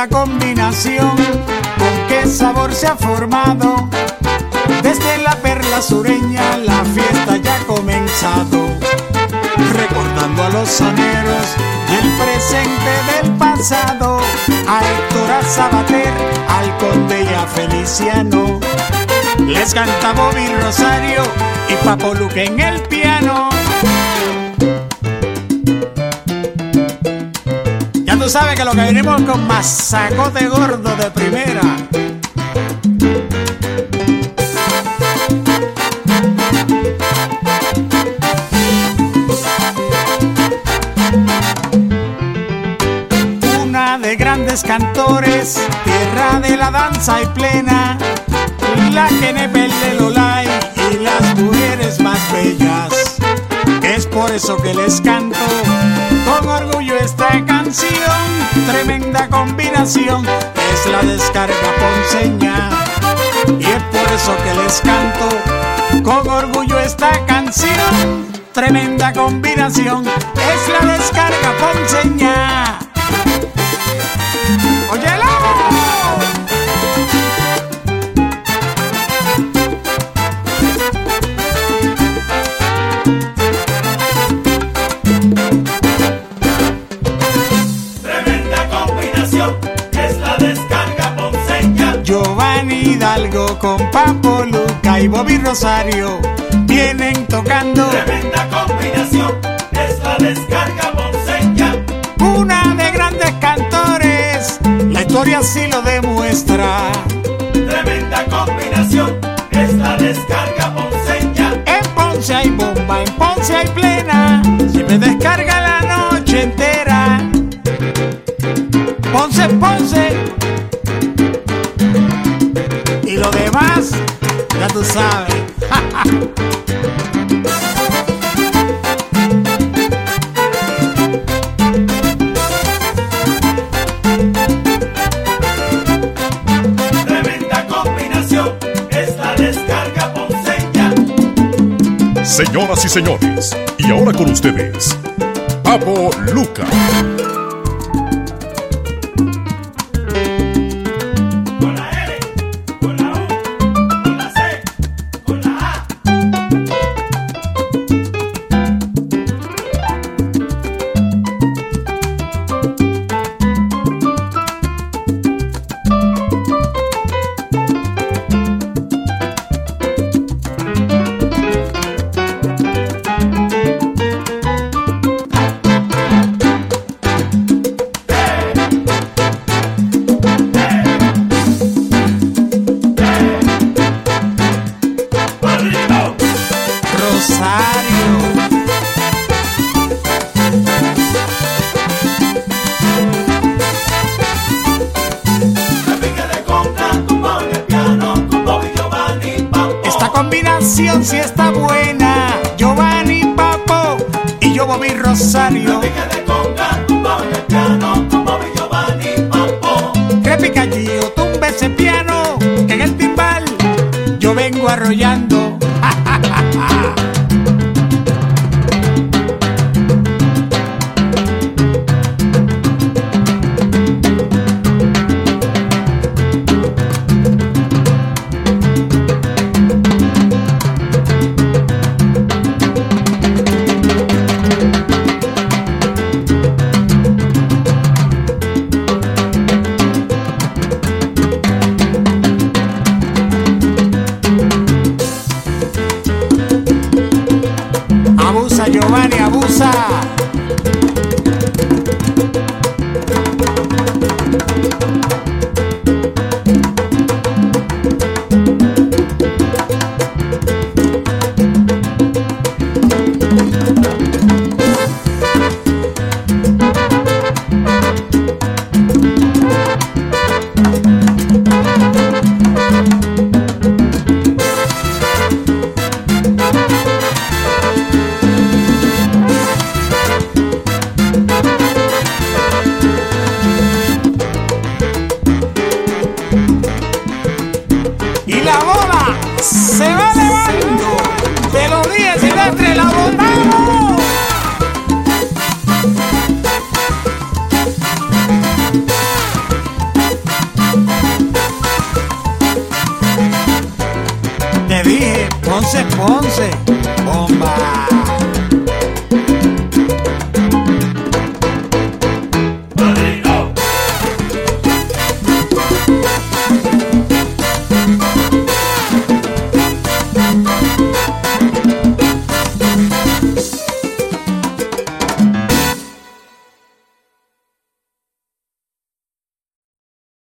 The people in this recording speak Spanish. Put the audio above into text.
tremenda combinación, con qué sabor se ha formado. Desde la perla sureña la fiesta ya ha comenzado, recordando a los soneros del presente del pasado, a Héctor, a Sabater, al Conde y a Feliciano. Les canta Bobby Rosario y Papo Luque en el piano. Ya tú sabes que lo que venimos con masacote gordo de primera. Una de grandes cantores, tierra de la danza y plena, la que nepele Lolay y las mujeres más bellas. Es por eso que les canto con orgullo esta canción, tremenda combinación, es la descarga ponceña. Y es por eso que les canto con orgullo esta canción, tremenda combinación, es la descarga ponceña. ¡Óyelo! Hidalgo con Papo Luca y Bobby Rosario vienen tocando. Tremenda combinación, es la descarga ponceña. Una de grandes cantores, la historia así lo demuestra. Tremenda combinación, es la descarga ponceña. En Ponce hay bomba, en Ponce hay plena, si me descarga la noche entera. Ponce, Ponce. Y lo demás, ya tú sabes. Tremenda combinación, es la descarga ponceña. Señoras y señores, y ahora con ustedes, Papo Luca. Si está buena, Giovanni Papo y yo Bobby Rosario. Repica Gio, tumba ese piano, que en el timbal yo vengo arrollando. Abusa, Giovanni, abusa. Te dije, Ponce, Ponce, bomba.